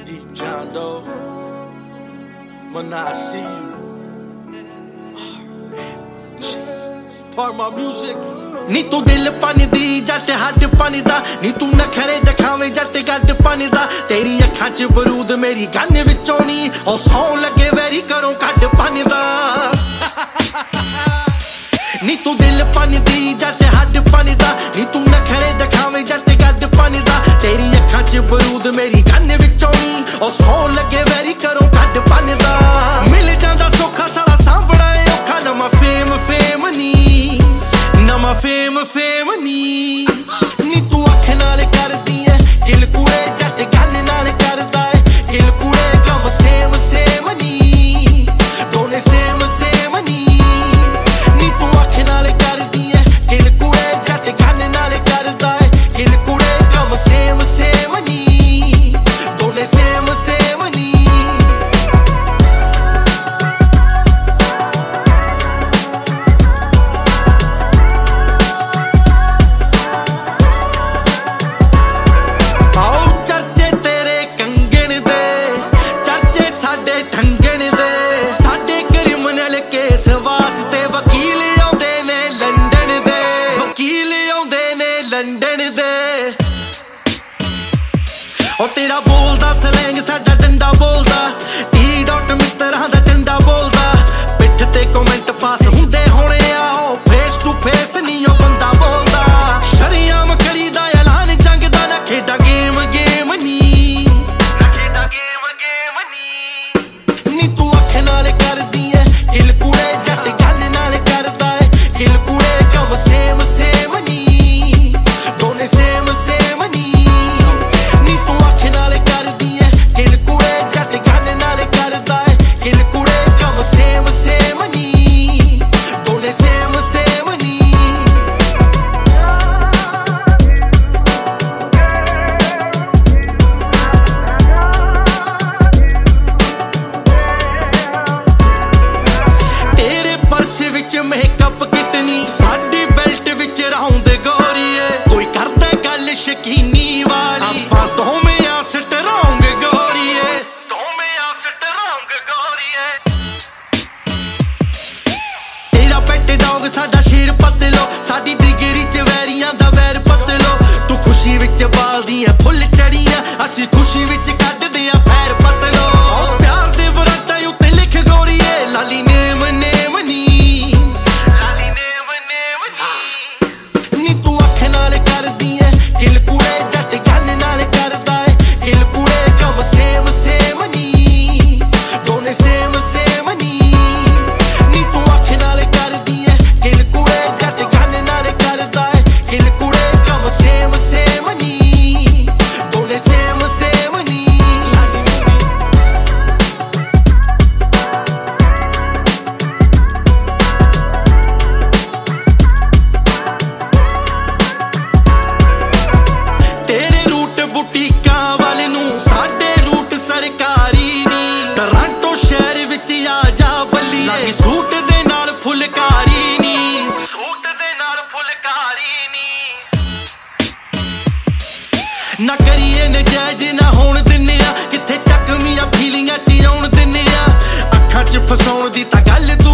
Deep John Doe, when I see you, part my music. नी तू दिल पानी दी जट हट पानी दा, नी तू नखरे दिखावे जट गट पानी दा। तेरी अखां च बरूद मेरी गन विचों नी, ओ सौ लगे वैरी करो कट पानी दा। नी तू दिल पानी दी जट हट पानी दा, नी तू नखरे दिखावे जट गट पानी दा। तेरी अखां च बरूद मेरी गन विचों नी, ओ सौ लगे वैरी करो कट पानी दा। मिल जांदा सौखा साला सांभना ए औखा, नवां फेम फेम नी, नवां फेम फेम नी। नी तू अख नाल करदी ऐ किल कुड़े, जट गन नाल करदा ऐ किल कुड़े। कम सेम सेम नी, दोने सेम सेम नी। नी तू अख नाल करदी ऐ किल कुड़े, जट गन नाल करदा ऐ किल कुड़े। कम सेम सेम नी, दोने सेम सेम नी। ओ तेरा बोलदा सलैंग साडा डंडा बोलदा, टी डॉट मित्तरां दा झंडा बोलदा। पिठ ते कमेंट पास हुंदे होणे आ, ओ फेस टू फेस नी ओ बंदा बोलदा। शरियाम करीदा ऐलान जंग दा, ना खेडा गेम गेम नी, ना खेडा गेम गेम नी। नी तू अख नाल करदी ऐ किल कुड़े, जट गन नाल करदा ऐ किल कुड़े। कम सेम सेम नी, दोने सेम सेम नी। सेम सेम नी, दोने सेम सेम नी। तेरे पर्स विच मेकअप कितनी, साडी बेल्ट विच राउंड गोरीए। कोई करदा गल शकीनी वाली, आपां दोवें आ स्ट्रांग गोरीए, दोवें आ स्ट्रांग गोरीए। पेट डॉग साडा शेर पतलो, साडी डिगरी च वैरियां दा वैर पतलो। तू खुशी विच बालदी ऐ फुल चढ़ियां, असी खुशी विच कड्डदे आ फैर पतलो। प्यार दे वरांटे उत्ते लिख गोरीए, लाली नेम नेम नी, लाली नेम नेम नी। नी तू अख नाल करदी ऐ किल कुड़े, जट गन नाल करदा ऐ किल कुड़े। कम सेम सेम नी, दोने सेम सेम नी। नी तू अख नाल करदी ऐ किल कुड़े, जट गन नाल करदा ऐ किल कुड़े। कम सेम सेम नी, दोने सेम सेम नी। तेरे रूट बुटीकां वाले नूं, साडे रूट सरकारी नी। टोरांटो शहर विच आ जा बल्लीए, सूट दे नाल फुलकारी नी, सूट दे नाल फुलकारी नी। ना करिए नजायज ना होण दिन्ने आ, किथे चकमियां फीलिंगां च आउण दिन्ने आ। अखां च फसाउण दी तां गल